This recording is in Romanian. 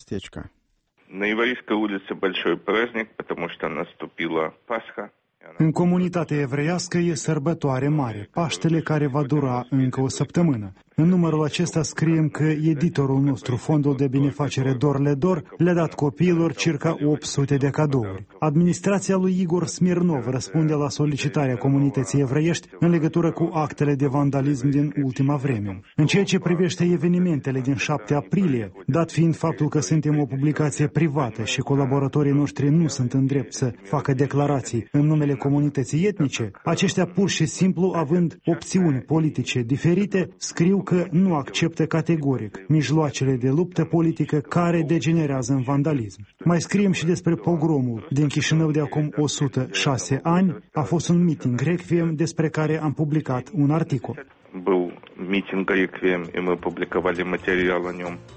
местечко. На Еврейской улице большой праздник, потому что наступила Пасха. În comunitatea evreiască e sărbătoare mare, Paștele, care va dura încă o săptămână. În numărul acesta scriem că editorul nostru, Fondul de Binefacere Dor le Dor, le-a dat copiilor circa 800 de cadouri. Administrația lui Igor Smirnov răspunde la solicitarea comunității evreiești în legătură cu actele de vandalism din ultima vreme. În ceea ce privește evenimentele din 7 aprilie, dat fiind faptul că suntem o publicație privată și colaboratorii noștri nu sunt în drept să facă declarații în numele comunității etnice, aceștia pur și simplu, având opțiuni politice diferite, scriu că nu acceptă categoric mijloacele de luptă politică care degenerează în vandalism. Mai scriem și despre pogromul din Chișinău de acum 106 ani. A fost un meeting Requiem despre care am publicat un articol. Был митинг Requiem, и мы публиковали материал о нем.